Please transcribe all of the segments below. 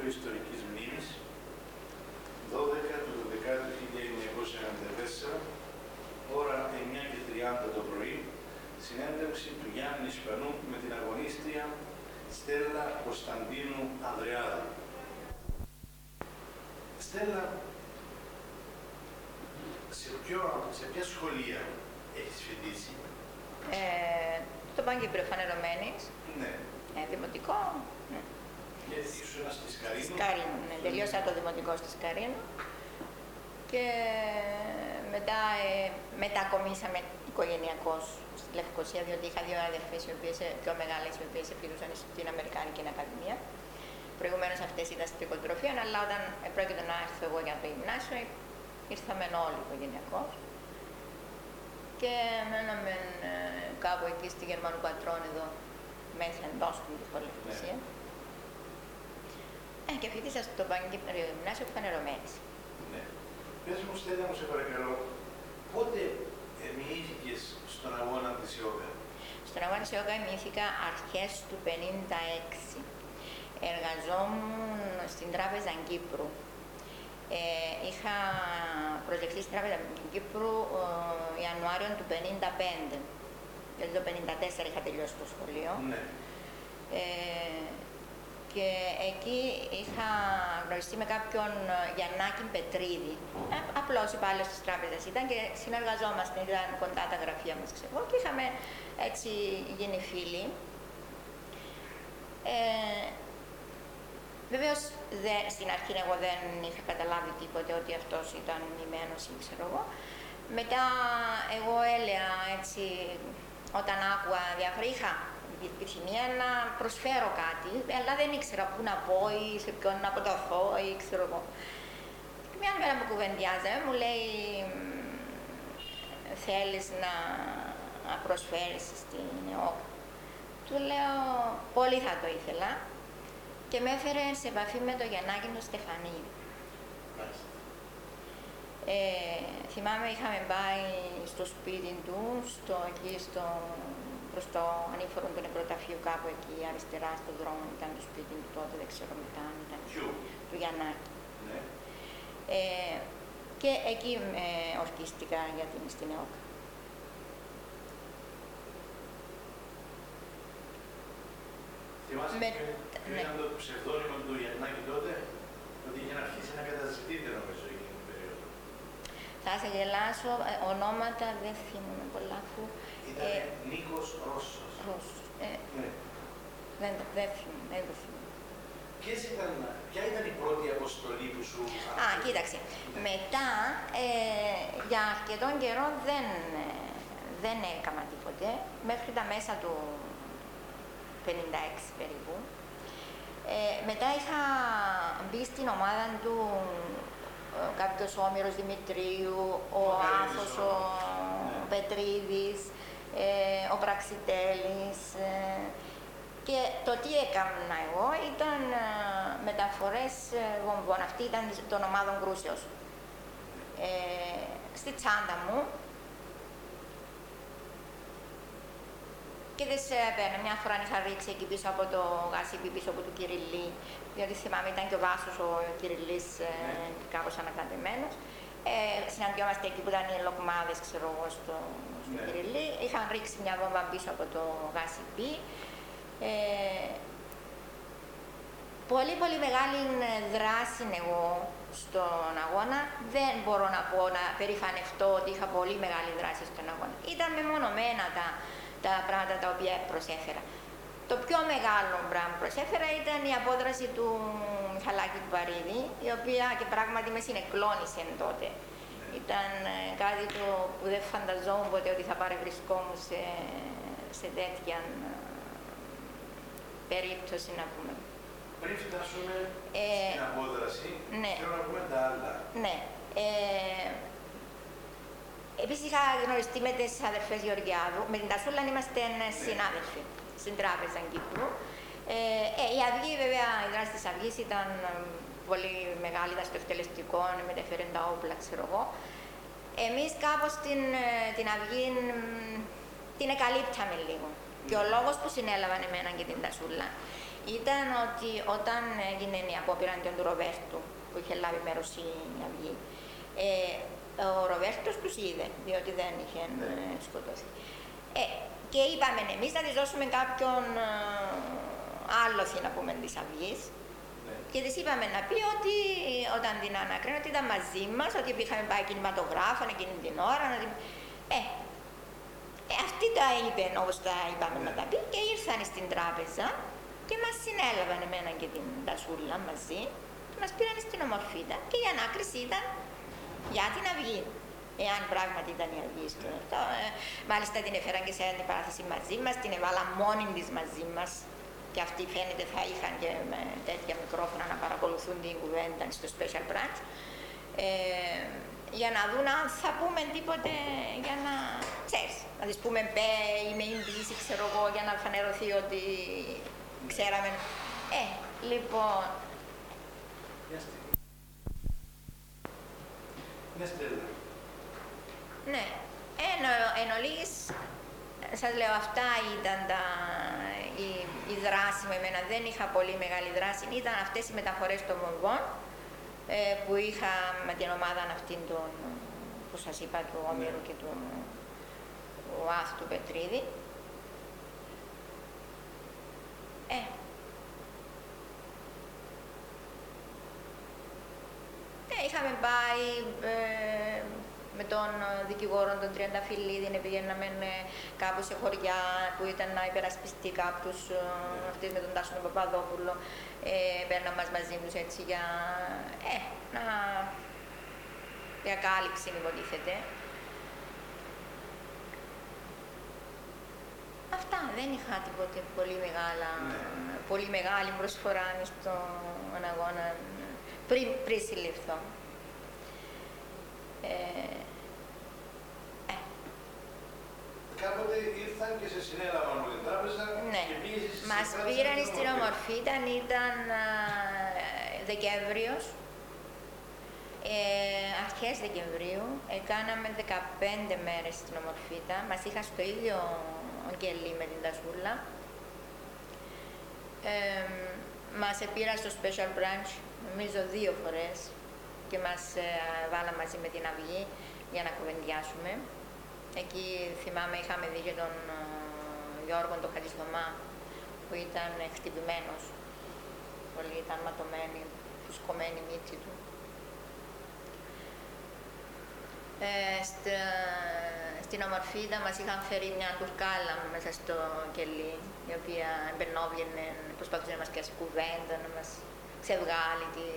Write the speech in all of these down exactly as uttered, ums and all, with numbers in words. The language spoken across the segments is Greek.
Ιστορικής Μνήμης, δώδεκα του δωδεκάτου χίλια εννιακόσια ενενήντα τέσσερα, ώρα εννιά και τριάντα το πρωί, συνέντευξη του Γιάννη Ισπανού με την αγωνίστρια Στέλλα Κωνσταντίνου Ανδρεάδη. Στέλλα, σε, ποιο, σε ποια σχολεία έχεις φοιτήσει? Ε, το Παγκύπριο Φανερωμένης. Ναι. Ε, δημοτικό. Ναι. Και ήσουν στη Σκαρίνου. Σκαρίνου, ναι. Τελείωσα το δημοτικό στη Σκαρίνου. Και μετά ε, μετακομίσαμε οικογενειακώς στη Λευκοσία, διότι είχα δύο αδερφές, οι οποίες, πιο μεγάλες, οι οποίες επιδούσαν στην Αμερικάνικη Ακαδημία. Προηγουμένως αυτές ήταν στην Τρικοτροφία, αλλά όταν πρόκειται να έρθω εγώ για το γυμνάσιο, ήρθαμε όλοι οικογενειακώς. Και μέναμε ε, κάπου εκεί στη Γερμανού Πατρών, εδώ μέσα εντός του Λευκοσία. Ναι. Ε, και φοιτήσα στο Παγκύπριο Γυμνάσιο Φανερωμένης. Ναι. Πες μου, Στέλλα, μου σε παρακαλώ, πότε μοιήθηκες στον αγώνα της Ιόγκα? Στον αγώνα της Ιόγκα μοιήθηκα αρχές του πενήντα έξι. Εργαζόμουν στην Τράπεζα Κύπρου. Ε, είχα προσληφθεί στην Τράπεζα Κύπρου ε, Ιανουάριο του πενήντα πέντε. Δηλαδή το πενήντα τέσσερα είχα τελειώσει το σχολείο. Ναι. Ε, και εκεί είχα γνωριστεί με κάποιον Γιαννάκη Πετρίδη. Ε, απλός υπάλληλος της τράπεζας ήταν και συνεργαζόμαστε, ήταν κοντά τα γραφεία μας, ξέρω, και είχαμε έτσι γίνει φίλοι. Ε, Βεβαίως, στην αρχή εγώ δεν είχα καταλάβει τίποτε ότι αυτός ήταν μνημένος ή ξέρω εγώ. Μετά εγώ έλεγα έτσι, όταν άκουγα διάφορα, είχα επιθυμία να προσφέρω κάτι, αλλά δεν ήξερα πού να πω ή σε ποιον να αποταθώ ή ξέρω εγώ. Και μια μέρα μου κουβεντιάζαμε, μου λέει, θέλεις να προσφέρεις στην ΕΟΚ? Του λέω, πολύ θα το ήθελα. Και με έφερε σε επαφή με τον Γιαννάκη τον Στεφανίδη. Ε, θυμάμαι είχαμε πάει στο σπίτι του, στο, εκεί στο, προς το ανήφορο του νεκροταφείου, κάπου εκεί αριστερά στον δρόμο ήταν το σπίτι του τότε, δεν ξέρω μετά αν ήταν του Γιαννάκη. Ναι. Ε, και εκεί με ορκίστηκα για την στην ΕΟΚ. Θυμάσαι με... ποιο ναι. ήταν το ψευδόνυμο του Γιαννάκη τότε? Ότι είχε αρχίσει να καταζητείτε νομίζω εκείνη την περίοδο. Θα σε γελάσω, ονόματα δεν θυμούμαι πολλά, αφού... Ήταν ε, Νίκος Ρώσος. Ρώσος. Ε, ναι. Δεν, δεν θυμούμαι, δεν το θυμούμαι. Ήταν, ποια ήταν η πρώτη αποστολή που σου... Α, κοίταξε. Ναι. Μετά, ε, για αρκετόν καιρό δεν, δεν έκανα τίποτε, μέχρι τα μέσα του πενήντα έξι περίπου. Ε, μετά είχα μπει στην ομάδα του ε, κάποιος ο Όμηρος Δημητρίου, ο, ο Άθος, ο ναι. Πετρίδης, ε, ο Πραξιτέλης. Ε, και το τι έκανα εγώ ήταν ε, μεταφορές ε, βομβών. Αυτή ήταν των ομάδων κρούσεως. Ε, στη τσάντα μου. Και δεν σε έπαιρνε. Μια φορά είχα ρίξει εκεί πίσω από το γασίπι, πίσω από το Κυριλί, διότι θυμάμαι ήταν και ο Βάσος ο Κυριλής ε, κάπως ανακατεμένος. Ε, συναντιόμαστε εκεί που ήταν οι λοκμάδες, ξέρω εγώ, στο, στο ναι. Κυριλί. Είχαν ρίξει μια βόμβα πίσω από το γασίπι. Ε, πολύ πολύ μεγάλη δράση εγώ στον αγώνα. Δεν μπορώ να πω, να περηφανευτώ ότι είχα πολύ μεγάλη δράση στον αγώνα. Ήταν μεμονωμένα τα τα πράγματα τα οποία προσέφερα. Το πιο μεγάλο πράγμα που προσέφερα ήταν η απόδραση του Μιχαλάκη του Βαρύδη, η οποία και πράγματι με συνεκλώνησε τότε. Ήταν κάτι το που δεν φανταζόμουν ποτέ ότι θα παρευρισκόμουν σε, σε τέτοια περίπτωση, να πούμε. Πριν φτάσουμε ε, στην απόδραση, ναι. θέλω να πούμε τα άλλα. Ναι. Ε, Επίσης είχα γνωριστεί με τις αδερφές Γεωργιάδου. Με την Τασούλα είμαστε ναι. συνάδελφοι στην Τράπεζα Κύπρου. Ε, ε, η Αυγή, βέβαια, η δράση της Αυγής ήταν πολύ μεγάλη, ήταν στο εκτελεστικό, μετέφεραν τα όπλα, ξέρω εγώ. Εμείς κάπως την, την Αυγή την εκαλύπταμε λίγο. Mm. Και ο λόγος που συνέλαβαν εμένα και την Τασούλα ήταν ότι όταν έγινε η απόπειρα του Ροβέρτου, που είχε λάβει μέρος η Αυγή, ε, ο Ροβέρτος τους είδε, διότι δεν είχε ναι. σκοτωθεί. Ε, και είπαμε εμείς να της δώσουμε κάποιον ε, άλοθη, να πούμε, της Αυγής. Ναι. Και της είπαμε να πει ότι όταν την ανακρίνω ότι ήταν μαζί μας, ότι είχαμε πάει κινηματογράφο εκείνη την ώρα. Να την... Ε, ε, αυτή τα είπε όπως τα είπαμε ναι. να τα πει και ήρθαν στην τράπεζα και μας συνέλαβαν εμένα και την Τασούλα μαζί και μας πήραν στην Ομορφίδα και η ανάκριση ήταν για την Αυγή. Εάν πράγματι ήταν η Αυγή στο αυτό. Ε, μάλιστα την έφεραν και σε αντιπαράθεση μαζί μας, την έβαλαν μόνη της μαζί μας. Και αυτοί φαίνεται θα είχαν και με τέτοια μικρόφωνα να παρακολουθούν την κουβέντα στο Special Branch. Ε, για να δουν αν θα πούμε τίποτε για να ξέρεις. Να της πούμε μπε, είμαι indie, ξέρω εγώ, για να φανερωθεί ότι ξέραμε. Ε, λοιπόν... Ναι, εν, εν ολίγης, σας λέω, αυτά ήταν τα, η, η δράση με εμένα. Δεν είχα πολύ μεγάλη δράση. Ήταν αυτές οι μεταφορές των βομβών ε, που είχα με την ομάδα αυτήν των, που σας είπα, του Όμηρου και του Άθου του Πετρίδη. Ε, ε, είχαμε πάει ε, με τον δικηγόρο τον Τριανταφυλλίδη, πηγαίναμε κάπου σε χωριά που ήταν να υπερασπιστεί κάποιους, yeah. αυτές με τον Τάσο τον Παπαδόπουλο, ε, παίρναν μας μαζί τους έτσι για, ε, να, για κάλυψη υποτίθεται. Αυτά, δεν είχα τίποτε πολύ, μεγάλα, yeah. πολύ μεγάλη προσφορά στον αγώνα πριν, πριν συλληφθώ. Ε, ε. Κάποτε ήρθαν και σε συνέλαβαν με την τράπεζα ναι. και πήγες στις μας πήραν στην Ομορφίδα, ήταν α, Δεκέμβριος, ε, αρχές Δεκεμβρίου, έκαναμε δεκαπέντε μέρες στην Ομορφίδα, μας είχα στο ίδιο κελί με την Τασούλα. Ε, μας επήραν στο Special Branch, νομίζω δύο φορές, και μας ε, βάλα μαζί με την Αυγή για να κουβεντιάσουμε. Εκεί θυμάμαι είχαμε δει και τον ε, Γιώργο τον Χατζηδωμά που ήταν χτυπημένος, πολύ ήταν ματωμένη, φουσκωμένη η μύτη του. Ε, στα, στην Ομορφίδα μας είχαν φέρει μια τουρκάλα μέσα στο κελί, η οποία μπαινόβγαινε, προσπαθούσε να μας πιάσει κουβέντα, να μας ξεβγάλει τι,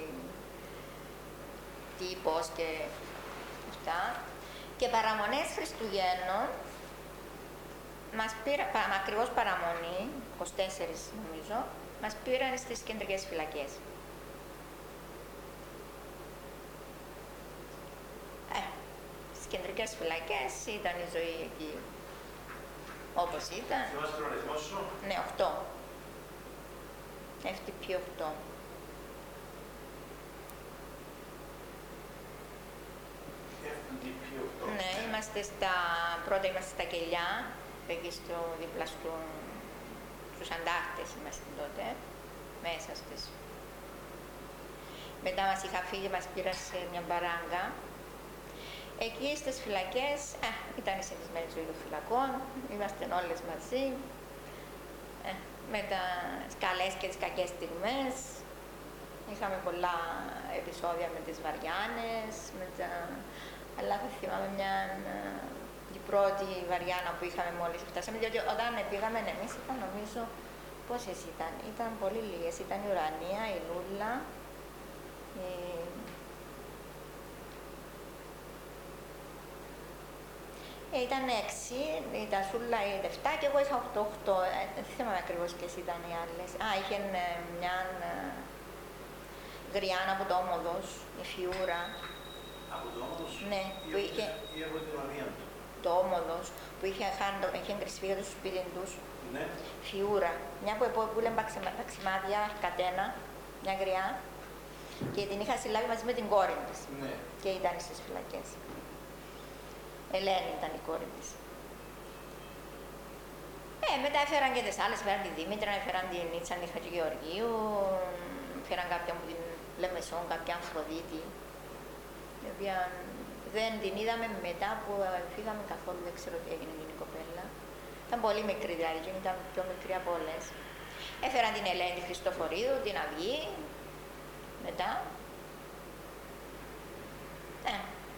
τι πώς και αυτά. Και παραμονές Χριστουγέννων μας πήρα, πα, ακριβώς παραμονή, είκοσι τέσσερα νομίζω, μας πήραν στις κεντρικές φυλακές. Ε, στις κεντρικές φυλακές ήταν η ζωή εκεί όπως ήταν. Θυμάσαι τον αριθμό σου? Ναι, οκτώ. εφ τι πι οκτώ. Ναι, είμαστε στα, πρώτα είμαστε στα Κελιά, εκεί στο δίπλα στο, στους Αντάρτες είμαστε τότε, μέσα στις. Μετά μας είχα φύγει, μας πήρα σε μια μπαράγκα. Εκεί στις φυλακές, ε, ήταν η συνηθισμένη ζωή των φυλακών, είμαστε όλες μαζί, ε, με τα καλές και τις κακές στιγμές. Είχαμε πολλά επεισόδια με τις Βαριάνες, με τα... αλλά θα θυμάμαι μια, την πρώτη Βαριάνα που είχαμε μόλις φτάσαμε, διότι όταν πήγαμε εμείς ήταν νομίζω, πόσες ήταν, ήταν πολύ λίγες, ήταν η Ουρανία, η Λούλα, η... Ε, ήταν έξι, η Τασούλα ήταν εφτά και εγώ είχα οκτώ οκτώ, ε, δεν θυμάμαι ακριβώς ποιες ήταν οι άλλες. Α, είχε ε, μια ε, Γριάννα από το Όμοδος, η Φιούρα. Από το Όμοδος? Ναι, ή που είχε... Ή από την Ομία του. Το Όμοδος, που είχε, είχε εγκρισφύγει στο σπίτι τους. Ναι. Φιούρα, μια που, που, που λέμε παξιμάδια, κατένα, μια γριά. Και την είχα συλλάβει μαζί με την κόρη της. Ναι. Και ήταν στις φυλακές. Ελένη ήταν η κόρη της. Ε, μετά έφεραν και τις άλλες, έφεραν τη Δήμητρα, έφεραν την Νίτσα τη Χατζηγεωργίου, έφεραν κάποια από την Λεμεσόν, κάποια Αφροδίτη, η οποία δεν την είδαμε μετά που φύγαμε καθόλου, δεν ξέρω τι έγινε με την κοπέλα. Ήταν πολύ μικρή δηλαδή, ήταν πιο μικρή από όλες. Έφεραν την Ελένη τη Χριστοφορίδου, την Αυγή, μετά. Ε.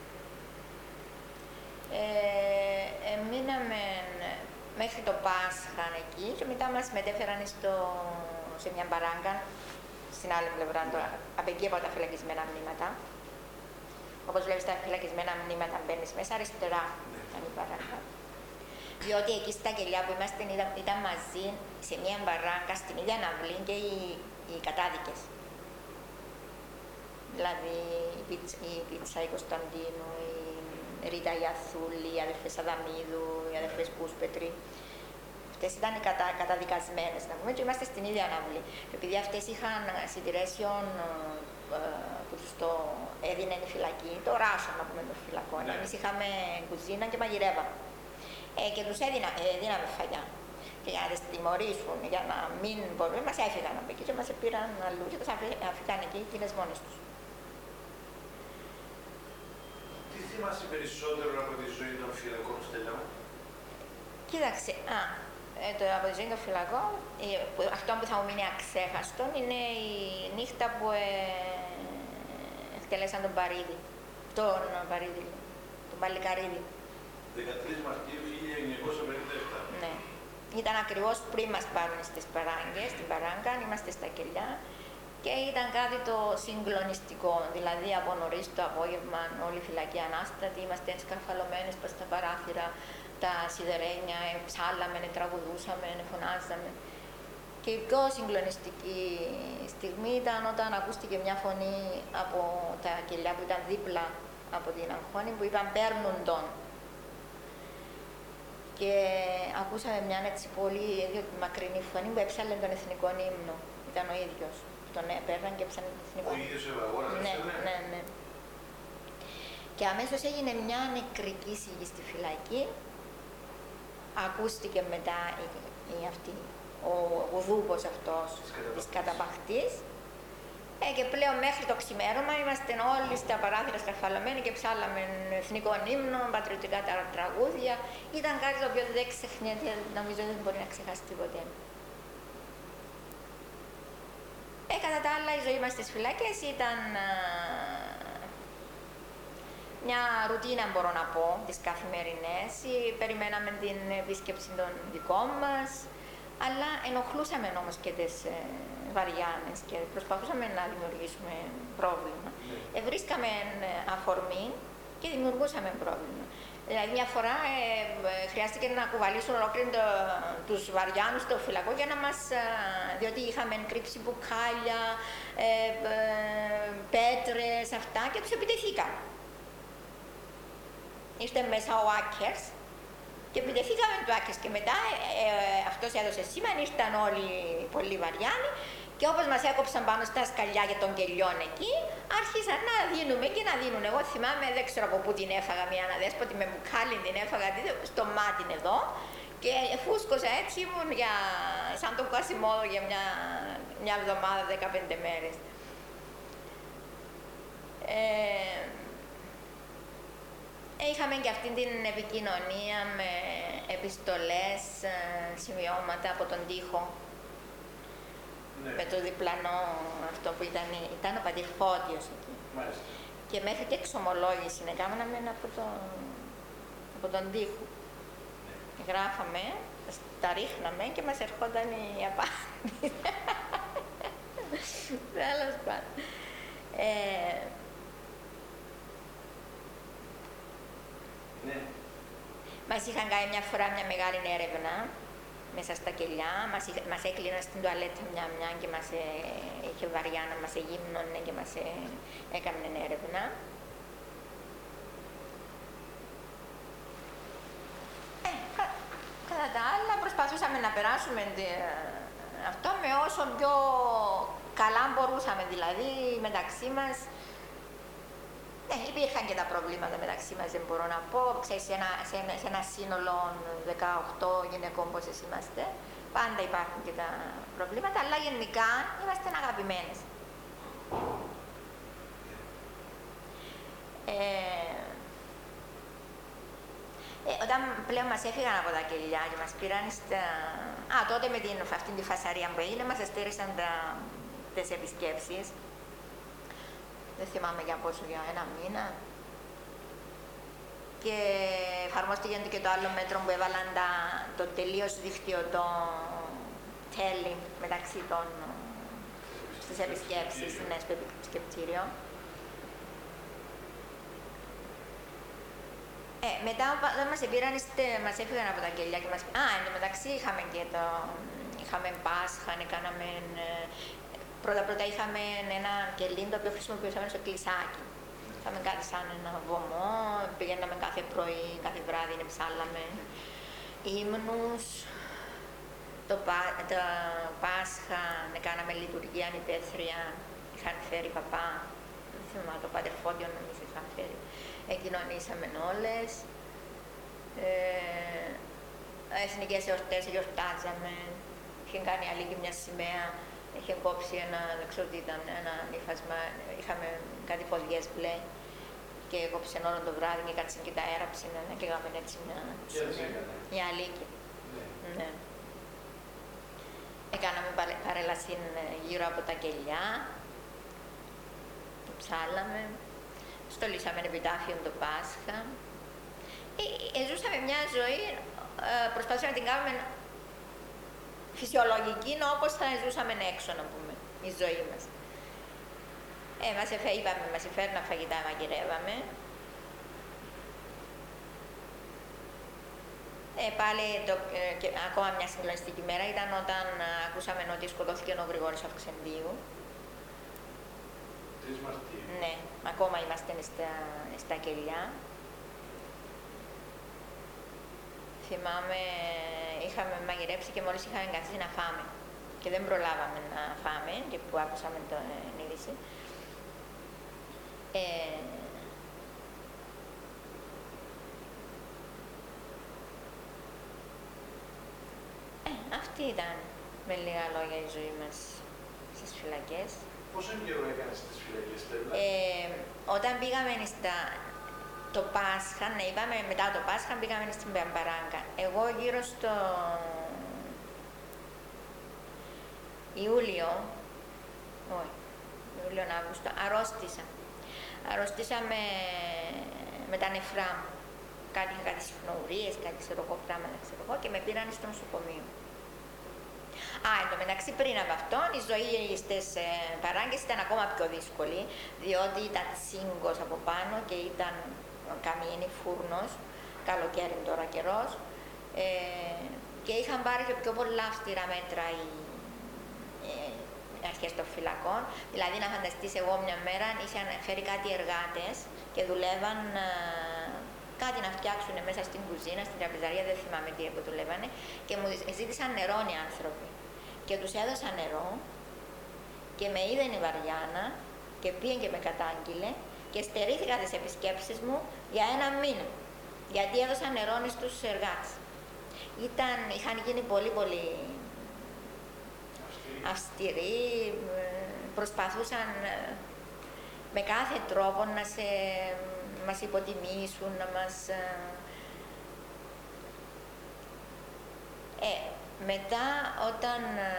Ε, εμείναμε μέχρι το Πάσχα εκεί και μετά μας μετέφεραν στο, σε μια μπαράγκα στην άλλη πλευρά, το, από εκεί από τα φυλακισμένα μνήματα. Όπως βλέπεις τα φυλακισμένα μνήματα μπαίνεις μέσα, αριστερά ήταν η μπαράγκα. Διότι εκεί στα κελιά που είμαστε ήταν, ήταν μαζί σε μια μπαράγκα στην ίδια αυλή και οι, οι κατάδικες. Δηλαδή η Πίτσα, η Πίτσα η Κωνσταντίνου, η Ρίτα Ιαθούλη, οι αδερφές Αδαμίδου, οι αδερφές Κούσπετρη. Αυτές ήταν οι κατα, καταδικασμένες, να πούμε, και είμαστε στην ίδια αυλή. Επειδή αυτές είχαν συντηρέσιον ε, που τους το έδινε η φυλακή, το ράσο να πούμε των φυλακών. Εμείς είχαμε κουζίνα και μαγειρεύαμε. Ε, και τους έδινα, ε, δίναμε φαγιά. Και για να τις τιμωρήσουν, για να μην μπορούν, μας έφυγαν από εκεί και μας πήραν αλλού και τους αφήκαν εκεί εκείνες μόνες τους. Τι θυμάσαι περισσότερο από τη ζωή των φυλακών, Στέλλα μου? Κοίταξε, α, ε, το, από τη ζωή των φυλακών, ε, που, αυτό που θα μου μείνει αξέχαστο είναι η νύχτα που ε, εκτελέσαν τον Παρίδη, τον Παρίδη, τον Παλικαρίδη. δεκατρείς Μαρτίου χίλια εννιακόσια πενήντα επτά. Ναι. Ήταν ακριβώς πριν μας πάρουν στις παράγκες, στην παράγκα, είμαστε στα κελιά και ήταν κάτι το συγκλονιστικό. Δηλαδή από νωρίς το απόγευμα, όλη η φυλακή ανάστατη, είμαστε σκαρφαλωμένες προς τα παράθυρα, τα σιδερένια, ψάλαμε, τραγουδούσαμε, φωνάζαμε. Και η πιο συγκλονιστική στιγμή ήταν όταν ακούστηκε μια φωνή από τα κελιά που ήταν δίπλα από την Αγχώνη που είπαν «Παίρνουν τον». Και ακούσαμε μια έτσι πολύ μακρινή φωνή που έψαλε τον εθνικό ύμνο. Ήταν ο ίδιος. Τον έπαιρναν και έψανε τον εθνικό ύμνο. Ο ίδιος ο Ευαγόρας, ναι, ναι, ναι. Και αμέσως έγινε μια νεκρική σιγή στη φυλακή. Ακούστηκε μετά η, η αυτή, ο, ο δούπος αυτός της καταπαχτής. Ε, και πλέον μέχρι το ξημέρωμα είμαστε όλοι στα παράθυρα σκαρφαλωμένοι και ψάλαμε εθνικό ύμνο, πατριωτικά τραγούδια. Ήταν κάτι το οποίο δεν ξεχνιέται, νομίζω δεν μπορεί να ξεχάσει ποτέ. Ε, κατά τα άλλα, η ζωή μας στις φυλάκες ήταν α, μια ρουτίνα, μπορώ να πω, τις καθημερινές. Περιμέναμε την επίσκεψη των δικών μας, αλλά ενοχλούσαμε όμως και τις ε, βαριάνες και προσπαθούσαμε να δημιουργήσουμε πρόβλημα. Ε, βρίσκαμε αφορμή και δημιουργούσαμε πρόβλημα. Δηλαδή μια φορά ε, χρειάστηκε να κουβαλήσουν ολόκληρη το, τους βαριάνους στο φυλακό για να μας, ε, διότι είχαμε κρύψει μπουκάλια, ε, ε, πέτρες, αυτά και τους επιτεθήκαμε. Ήρθε μέσα ο Άκερς και επιτεθήκαμε του Άκερς και μετά ε, ε, αυτός έδωσε σήμα, ήρθαν όλοι πολύ βαριάνοι και όπως μας έκοψαν πάνω στα σκαλιά και των κελιών εκεί, άρχισαν να δίνουμε και να δίνουν. Εγώ θυμάμαι, δεν ξέρω από πού την έφαγα, μια αναδέσποτη με μπουκάλι την έφαγα στο μάτι εδώ και φούσκωσα έτσι, ήμουν για, σαν το Quasimodo για μια, μια εβδομάδα, δεκαπέντε μέρες. Ε, Είχαμε και αυτή την επικοινωνία με επιστολές, σημειώματα από τον τοίχο. Ναι. Με το διπλανό αυτό που ήταν, ήταν ο πατήρ Φώτιος εκεί. Μάλιστα. Και μέχρι και εξομολόγηση έκαναμε από, το, από τον τοίχο. Ναι. Γράφαμε, τα ρίχναμε και μας ερχόταν η απάντηση. Τέλος πάντων. Ε, ναι. Μας είχαν κάνει μια φορά μια μεγάλη έρευνα μέσα στα κελιά, μας, μας έκλειναν στην τουαλέτα μια-μια και μας ε, είχε βαριά να μας εγύμνωνε και μας ε, έκαναν έρευνα. Ε, κα, κατά τα άλλα προσπαθούσαμε να περάσουμε τε, αυτό με όσο πιο καλά μπορούσαμε, δηλαδή μεταξύ μας. Ε, υπήρχαν και τα προβλήματα μεταξύ μας, δεν μπορώ να πω. Ξέρεις, σε ένα, σε ένα, σε ένα σύνολο δεκαοκτώ γυναικών πόσες είμαστε, πάντα υπάρχουν και τα προβλήματα, αλλά γενικά είμαστε αγαπημένες. Ε, ε, όταν πλέον μας έφυγαν από τα κελιά και μας πήραν στα... Α, τότε με την, αυτή τη φασαρία που έγινε, μας στήρισαν τα, τις επισκέψεις. Δεν θυμάμαι για πόσο, για ένα μήνα. Και εφαρμόστηκε και το άλλο μέτρο που έβαλαν τα, το τελείως δίκτυο το τέλη μεταξύ των στις επισκέψεις, ναι, στο επισκεπτήριο. Ε, μετά όταν μας πήραν, μας έφυγαν από τα κελιά και μας... Α, εν τω μεταξύ είχαμε και το... είχαμε Πάσχα, κάναμε... Πρώτα-πρώτα είχαμε ένα κελί το οποίο χρησιμοποιούσαμε στο κλεισάκι. Είχαμε κάτι σαν ένα βωμό, πηγαίναμε κάθε πρωί, κάθε βράδυ, ψάλαμε ύμνους. Το, πα, το Πάσχα κάναμε λειτουργία ανυπαίθρια, είχαν φέρει παπά, δεν θυμάμαι, το Πατερφόντιο νομίζω είχαν φέρει. Εκοινωνήσαμε όλες. Ε, εθνικές εορτές γιορτάζαμε, είχε κάνει αλήκη μια σημαία. Είχε κόψει ένα, δεν ξέρω τι ήταν, ένα νύφασμα, είχαμε κάτι ποδιές μπλε και κόψε όλο το βράδυ και κάτσε και τα έραψε και έκαμε έτσι μια σημαία, μια αλήκη. Ναι. Ναι. Έκαναμε παρέλαση γύρω από τα κελιά, το ψάλαμε, στολίσαμε επιτάφιο το Πάσχα. Ε, ε, ζούσαμε μια ζωή, ε, προσπαθούσαμε να την κάνουμε φυσιολογική, όπως θα ζούσαμε έξω, να πούμε, η ζωή μας. Ε, μας εφέ, είπαμε, μας εφέρναν φαγητά, μαγειρεύαμε. Ε, πάλι, το, ε, και, ακόμα μια συγκλονιστική μέρα ήταν όταν α, ακούσαμε ότι σκοτώθηκε ο Γρηγόρης Αυξεντίου. τρεις Μαρτίου. Ναι, ακόμα είμαστε στα, στα κελιά. Θυμάμαι, είχαμε μαγειρέψει και μόλις είχαμε καθίσει να φάμε και δεν προλάβαμε να φάμε και που άκουσαμε την είδηση. Ε, ε, αυτή ήταν με λίγα λόγια η ζωή μας στις φυλακές. Πόσο καιρό έκανες στις φυλακές, Στέλλα? Ε, όταν πήγαμε στα... Το Πάσχα, ναι, είπαμε μετά το Πάσχα πήγαμε στην Πεμπαράγκα. Εγώ γύρω στο Ιούλιο, όχι, Ιούλιο, Αύγουστο, αρρώστησα. Αρρώστησα με, με τα νεφρά μου. Κάτι είχα κάτι συχνορίες, κάτι ξέρω εγώ πράγματα, ξέρω εγώ, και με πήραν στο νοσοκομείο. Α, εν τω μεταξύ πριν από αυτό, η ζωή στις ε, Παράγκες ήταν ακόμα πιο δύσκολη, διότι ήταν τσίγκος από πάνω και ήταν καμίνι, φούρνος, καλοκαίρι τώρα καιρός, ε, και είχαν πάρει και πιο πολλά αυστηρά μέτρα οι ε, αρχές των φυλακών. Δηλαδή, να φανταστείς, εγώ μια μέρα είχαν φέρει κάτι εργάτες και δουλεύαν ε, κάτι να φτιάξουν μέσα στην κουζίνα, στην τραπεζαρία, δεν θυμάμαι τι που δουλεύανε, και μου ζήτησαν νερό οι άνθρωποι. Και τους έδωσα νερό και με είδε η Βαριάννα και πήγε και με κατάγγειλε και στερήθηκα τις επισκέψεις μου για ένα μήνα, γιατί έδωσα νερό στους εργάτες. Ήταν, είχαν γίνει πολύ πολύ αυστηροί, προσπαθούσαν με κάθε τρόπο να σε, μας υποτιμήσουν, να μας... Ε, μετά, όταν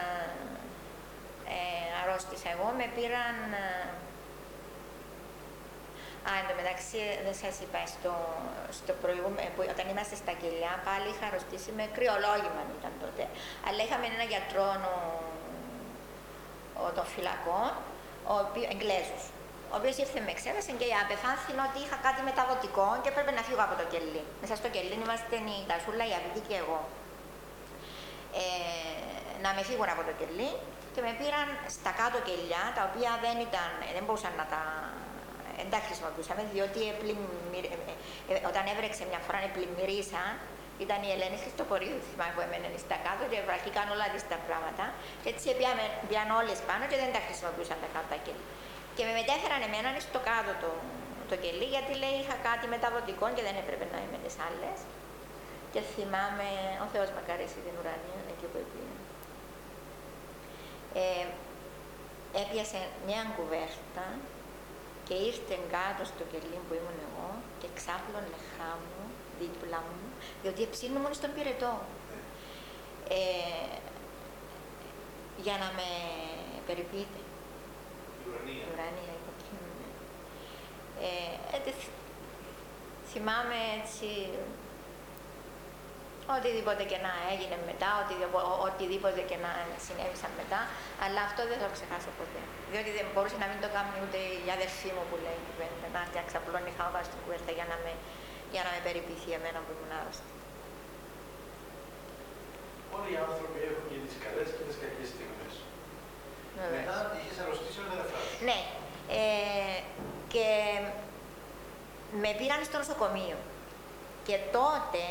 ε, αρρώστησα εγώ, με πήραν... Α, εν τω μεταξύ, δεν σας είπα, στο, στο προηγούμενο, όταν είμαστε στα κελιά, πάλι είχα αρρωστήσει με κρυολόγημα, ήταν τότε. Αλλά είχαμε έναν γιατρό ο, ο, των φυλακών, ο οποίος, Εγγλέζους, ο οποίος ήρθε με εξέτασε και απεφάνθηνε ότι είχα κάτι μεταδοτικό και έπρεπε να φύγω από το κελί. Μέσα στο κελί είμαστε η Τασούλα, η Αβίδη και εγώ. Ε, να με φύγουν από το κελί και με πήραν στα κάτω κελιά, τα οποία δεν, ήταν, δεν μπορούσαν να τα... Δεν τα χρησιμοποιούσαμε, διότι επλημμυρ... όταν έβρεξε μια φορά επλημμυρίσαν, ήταν η Ελένη Χριστοπορίου, θυμάμαι, που έμενε στα κάτω και βραχήκαν όλα τις τα πράγματα. Και έτσι πήγαν όλες πάνω και δεν τα χρησιμοποιούσαν τα κάτω τα κελιά. Και με μετέφεραν εμένα στο κάτω το, το κελί, γιατί λέει είχα κάτι μεταδοτικό και δεν έπρεπε να είμαι τις άλλες. Και θυμάμαι, ο Θεός μακαρίσει την ουρανία, εκεί που πήγαινε. Ε, έπιασε μια κουβέρτα και ήρθε κάτω στο κελί που ήμουν εγώ και ξάπλωνε χάμου δίπλα μου, διότι εψήνω μόνο στον πυρετό. Ε, για να με περιποιείται. Η ουρανία. Η ουρανία, η κοκκίνη. Ε, ε, θυμάμαι έτσι οτιδήποτε και να έγινε μετά, οτιδήποτε, οτιδήποτε και να συνέβησαν μετά, αλλά αυτό δεν θα το ξεχάσω ποτέ. Διότι δεν μπορούσε να μην το κάνει ούτε η αδερφή μου που λέει κουβέντα, να έρθει να ξαπλώνει χάμα στην κουβέρτα για να με, για να με περιποιηθεί εμένα που ήμουν άρρωστη. Όλοι οι άνθρωποι έχουν και τις καλές και τις κακές στιγμές. Μετά είχες αρρωστήσει ο αδερφάς. Ναι. Ε, και με πήραν στο νοσοκομείο. Και τότε...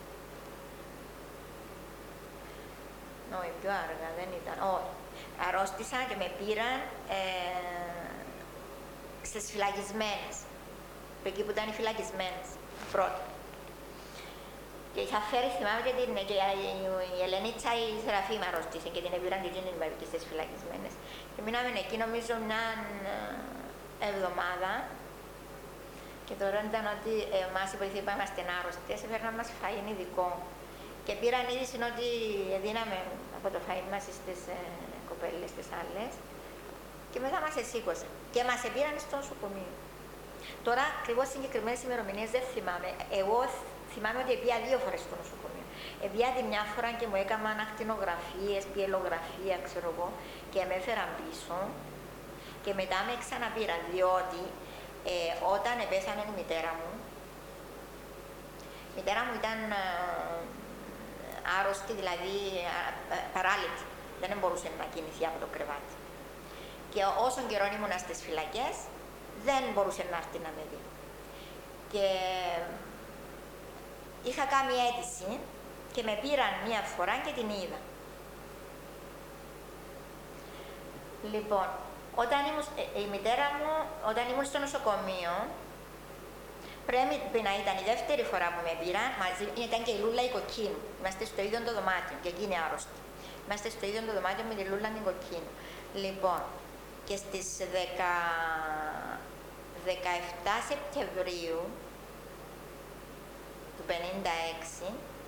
Όχι, πιο άργα, δεν ήταν. Όχι. Αρρώστησα και με πήραν ε, στις φυλακισμένες. Εκεί που ήταν οι φυλακισμένες, πρώτα. Και είχα φέρει, θυμάμαι, και, την, και η Ελενίτσα η Σεραφείμ αρρώστησε και την έπαιραν και εκείνη με στις φυλακισμένες. Και μείναμε εκεί νομίζω μια εβδομάδα. Και τώρα ήταν ότι εμάς οι βοηθοί που είμαστε άρρωστες, έφερναν μας φαΐ ειδικό. Και πήραν είδηση ότι δίναμε από το φαΐ μας στις ε, κοπέλες τις άλλες. Και μετά μας εσήκωσαν. Και μας πήραν στο νοσοκομείο. Τώρα, ακριβώς συγκεκριμένες ημερομηνίες δεν θυμάμαι. Εγώ θυμάμαι ότι πήγα δύο φορές στο νοσοκομείο. Πήγα τη μια φορά και μου έκαναν ακτινογραφίες, πιελογραφία, ξέρω εγώ, και με έφεραν πίσω. Και μετά με ξαναπήραν, διότι ε, όταν πέθανε η μητέρα μου, η μητέρα μου ήταν ε, άρρωστη, δηλαδή ε, παράλυτη. Δεν μπορούσε να κινηθεί από το κρεβάτι. Και όσο καιρό ήμουνα στις φυλακές, δεν μπορούσε να έρθει να με δει. Και είχα κάνει αίτηση και με πήραν μία φορά και την είδα. Λοιπόν, όταν ήμουν, η μητέρα μου, όταν ήμουν στο νοσοκομείο, πρέπει να ήταν η δεύτερη φορά που με πήραν, μαζί ήταν και η Λούλα η Κοκκίνου. Είμαστε στο ίδιο το δωμάτιο και εκείνη άρρωστη. Είμαστε στο ίδιο το δωμάτιο με τη Λούλα την Κοκκίνου. Λοιπόν, και στις δεκαεπτά Σεπτεμβρίου του πενήντα έξι,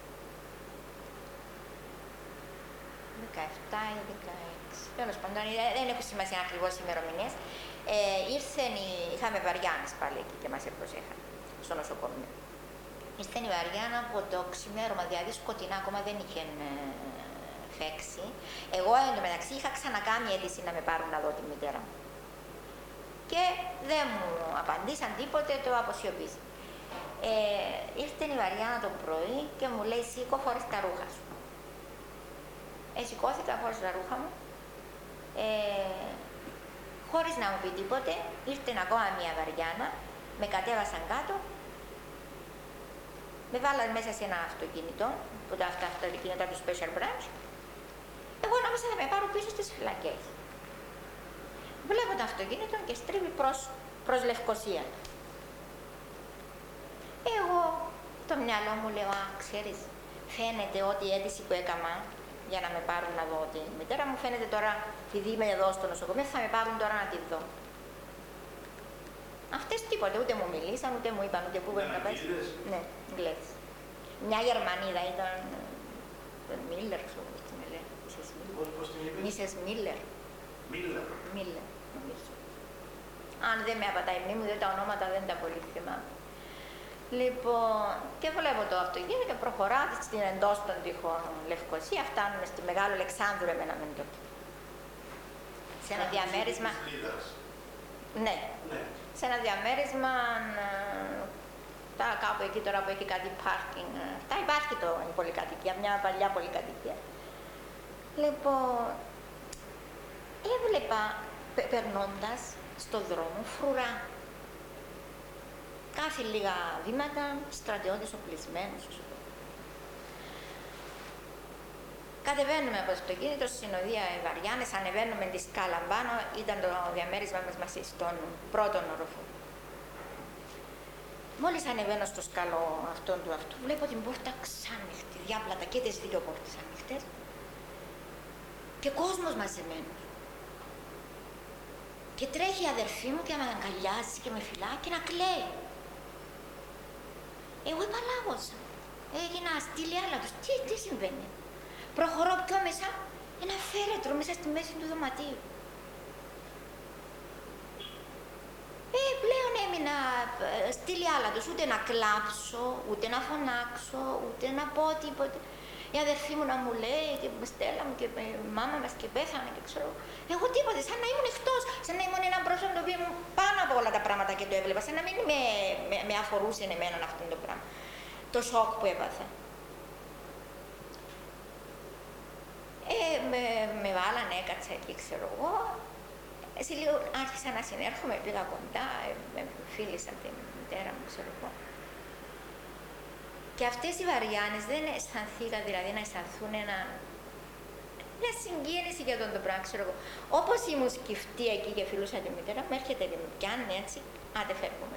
δεκαεπτά ή δεκαέξι, τέλος πάντων, δεν έχω σημασία ακριβώς ημερομηνίες, ε, ήρθεν η, είχαμε βαριάνες πάλι εκεί και μας προσέχαν στο νοσοκομείο. Ήρθε η βαριάνα από το ξημέρωμα, δηλαδή σκοτεινά, ακόμα δεν είχε ε, φέξει. Εγώ εντωμεταξύ είχα ξανακάνει αίτηση να με πάρουν να δω τη μητέρα μου. Και δεν μου απαντήσαν τίποτε, το αποσιωπήσαν. Ε, ήρθε η Βαριάννα το πρωί και μου λέει σήκω χωρίς τα ρούχα σου. Ε, σηκώθηκα χωρίς τα ρούχα μου, ε, χωρίς να μου πει τίποτε, ήρθε ακόμα μια Βαριάννα, με κατέβασαν κάτω, με βάλαν μέσα σε ένα αυτοκίνητο, που τα αυτά αυτοκίνητα του Special Branch, εγώ νόμιζα να με πάρω πίσω στις φυλακές. Βλέπω το αυτοκίνητο και στρίβει προς, προς Λευκοσία. Εγώ, το μυαλό μου λέω, α, ξέρεις, φαίνεται ότι η αίτηση που έκανα για να με πάρουν να δω τη μητέρα μου, φαίνεται τώρα, επειδή είμαι εδώ στο νοσοκομείο, θα με πάρουν τώρα να τη δω. Αυτές τίποτε, ούτε μου μιλήσαν, ούτε μου είπαν, ούτε πού πρέπει να πάει. Ναι, Αγγλές. Μια Γερμανίδα ήταν, τον Μίλλερ, ξέρω πώς την λέει. Πώς την είπες? Μίσες Μίλλερ. Μίλλερ. Μίλλερ, νομίζω. Αν δεν με απατάει η μνήμη μου, τα ονόματα δεν τα πολύ θυμάμαι. Λοιπόν, και βλέπω το αυτοκίνητο και προχωράω στην εντός των τείχων Λευκοσία, φτάνουμε στη Μεγάλο Αλεξάνδρου εμένα με τότε. Σε ένα διαμέρισμα... Ναι. ναι. Σε ένα διαμέρισμα, τα, κάπου εκεί τώρα που έχει κάτι πάρκινγκ, τα υπάρχει το η πολυκατοικία, μια παλιά πολυκατοικία. Λοιπόν, έβλεπα περνώντας στον δρόμο φρουρά. Κάθε λίγα βήματα, στρατιώτες οπλισμένους. Κατεβαίνουμε από το αυτοκίνητο, συνοδεία Βαριάνες, ανεβαίνουμε τη σκάλα πάνω, ήταν το διαμέρισμα μας μαζί στον πρώτον όροφο. Μόλις ανεβαίνω στο σκαλό αυτόν του αυτού, βλέπω την πόρτα ξάνοιχτη, διάπλατα και τις δύο πόρτες ανοιχτές και κόσμος μαζεμένος. Και τρέχει η αδερφή μου και με αγκαλιάζει και με φυλάει και να κλαίει. Εγώ επαλάβωσα. Έγινα στήλη άλλα τους. Τι, τι συμβαίνει. Προχωρώ πιο μέσα, ένα φέρετρο μέσα στη μέση του δωματίου. Ε, πλέον έμεινα στήλη άλλα τους. Ούτε να κλάψω, ούτε να φωνάξω, ούτε να πω τίποτε. Η αδερφή μου να μου λέει και η Στέλλα μου και η μάμα μας και πέθανε και ξέρω. Εγώ τίποτε, σαν να ήμουν εκτός, σαν να ήμουν ένα πρόσωπο το οποίο ήμουν πάνω από όλα τα πράγματα και το έβλεπα, σαν να μην με, με, με αφορούσε εμένα αυτό το πράγμα. Το σοκ που έπαθα. Ε, με, με βάλανε, έκατσα εκεί, ξέρω εγώ. Σε λίγο άρχισα να συνέρχομαι, πήγα κοντά, ε, με φίλησαν την μητέρα μου, ξέρω εγώ. Και αυτές οι βαριάνες δεν αισθανθήκα, δηλαδή να αισθανθούν ένα, μια συγκίνηση για τον το πράγμα, ξέρω εγώ. Όπως ήμουν σκυφτή εκεί και φιλούσα τη μητέρα μου, έρχεται και με πιάνει έτσι, άντε φεύγουμε.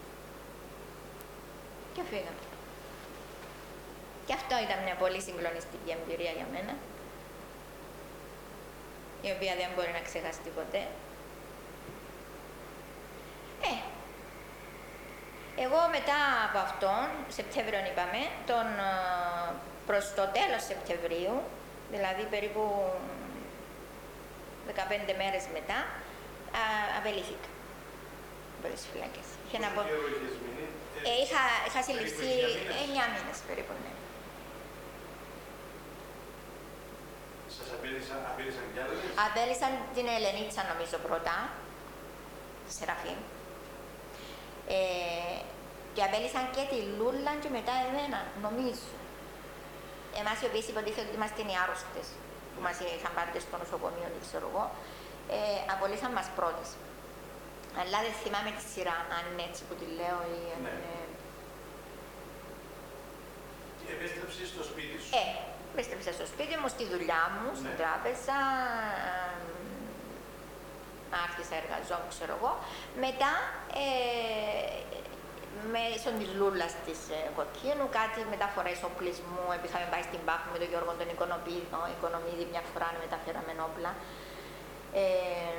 Και φύγαμε. Και αυτό ήταν μια πολύ συγκλονιστική εμπειρία για μένα, η οποία δεν μπορεί να ξεχαστεί ποτέ. Ε, εγώ μετά από αυτόν, Σεπτέμβριο είπαμε, τον, προς το τέλος Σεπτεμβρίου, δηλαδή περίπου δεκαπέντε μέρες μετά, α, απελήθηκα από τις φυλακές. Είχε να πω... ε, είχα, είχα συλληφθεί εννιά μήνες περίπου, ναι. Σας απέλησαν, απέλησαν κι άλλες? Απέλησαν την Ελενίτσα νομίζω πρώτα, Σεραφείμ. Ε, και απέλησαν και τη Λούλα και μετά εμένα, νομίζω. Εμάς οι οποίες υποτίθεται ότι είμαστε οι άρρωστες, που μας είχαν πάρει στο νοσοκομείο, δεν ξέρω εγώ, ε, απολύσαν μας πρώτες. Αλλά δεν θυμάμαι τη σειρά, αν είναι έτσι που τη λέω ή αν ναι. είναι... Και επέστρεψες στο σπίτι σου. Ε, επέστρεψα στο σπίτι μου, στη δουλειά μου, στην ναι. τράπεζα, άρχισα εργαζόμουν, ξέρω εγώ. Μετά, ε, μέσω της Λούλας της ε, Κοκκίνου, κάτι μεταφορές οπλισμού, επειδή είχαμε πάει στην Πάφη με τον Γιώργο τον Οικονομίδη, μια φορά μεταφέραμε όπλα. Ε,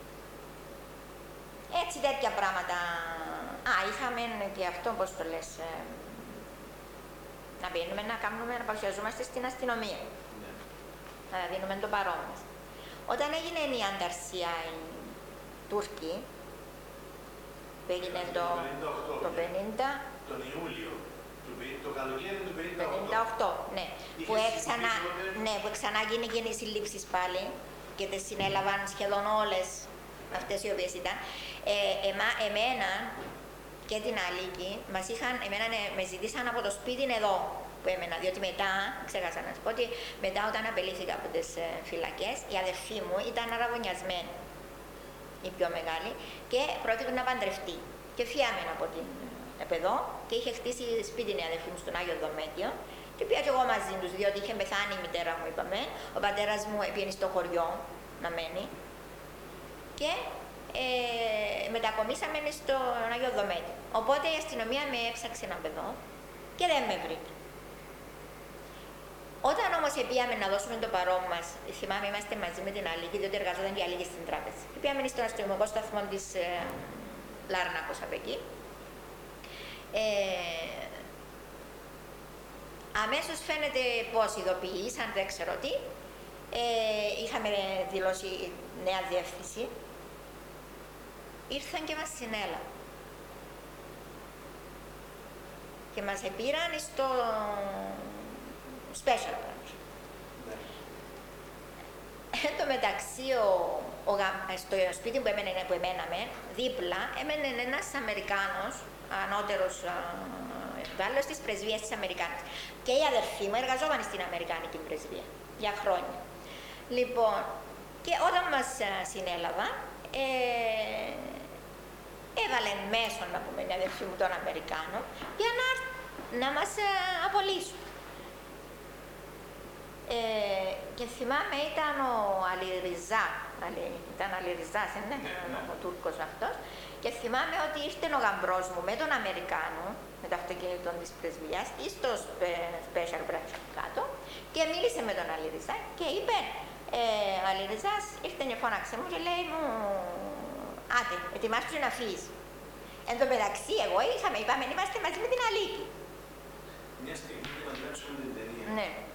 έτσι τέτοια πράγματα. Α, είχαμε και αυτό, πώς το λες, ε, να μπαίνουμε να κάνουμε, να παρουσιαζόμαστε στην αστυνομία. Ναι. Να δίνουμε το παρόν μας. Όταν έγινε η ανταρσία οι Τούρκοι, που έγινε το, το πενήντα, τον Ιούλιο, το καλοκαίρι του πενήντα οκτώ. πενήντα οκτώ, ναι. Που, έξανα, ναι, που ξανά γίνηκε οι συλλήψεις πάλι και τις συνέλαβαν σχεδόν όλες αυτές οι οποίες ήταν. Ε, εμά, εμένα και την Αλίκη, μας είχαν, εμένα ναι, με ζητήσαν από το σπίτι εδώ που έμενα, διότι μετά, ξέχασα να σου πω ότι μετά όταν απελήθηκα από τις ε, φυλακές, η αδερφή μου ήταν αραβωνιασμένη, η πιο μεγάλη, και πρόκειται να παντρευτεί. Και φύγαμε από την επεδό και είχε χτίσει σπίτι η αδερφή μου στον Άγιο Δομέτιο και πήγα και εγώ μαζί τους, διότι είχε πεθάνει η μητέρα μου, είπαμε, ο πατέρας μου πήγαινε στο χωριό να μένει και ε, μετακομίσαμε στο Άγιο Δομέτιο. Οπότε η αστυνομία με έψαξε να παιδό και δεν με βρήκε. Όταν όμως πήγαμε να δώσουμε το παρόν μας, θυμάμαι είμαστε μαζί με την Αλίκη, διότι εργαζόταν και η Αλίκη στην τράπεζα. Πήγαμε στον αστυνομικό σταθμό της ε, Λάρνακος από εκεί. Ε, αμέσως φαίνεται πως ειδοποιήσαν, δεν ξέρω τι. Ε, είχαμε δηλώσει νέα διεύθυνση. Ήρθαν και μας συνέλαβαν. Και μας επήραν στο special branch. Ναι. Εν τω μεταξύ, ο, ο, στο σπίτι που, έμενε, που εμέναμε, δίπλα, έμενε ένας Αμερικάνος, ανώτερος υπάλληλος της πρεσβείας της Αμερικάνας. Και η αδερφή μου εργαζόταν στην Αμερικάνικη πρεσβεία για χρόνια. Λοιπόν, και όταν μας συνέλαβαν, ε, έβαλε μέσω, να πούμε, η αδερφή μου των Αμερικάνων, για να, να μας ε, απολύσουν. Ε, και θυμάμαι ήταν ο Αλιριζά, ο Αλή, ήταν Αλιριζάς, ναι, Ναι, ναι. ο Τούρκος αυτός. Και θυμάμαι ότι ήρθε ο γαμπρός μου με τον Αμερικάνο, με το αυτοκίνητο της πρεσβείας, ή στο Special Branch κάτω, και μίλησε με τον Αλιριζά και είπε, ε, ο Αλιριζάς ήρθε και φώναξε μου και λέει μου, άτε, ετοιμάσου να φύγεις. Εν τω μεταξύ, εγώ είχαμε, είπαμε, είμαστε μαζί με την Αλίκη. Μια στιγμή να δουλέψουμε την ταινία. Ναι.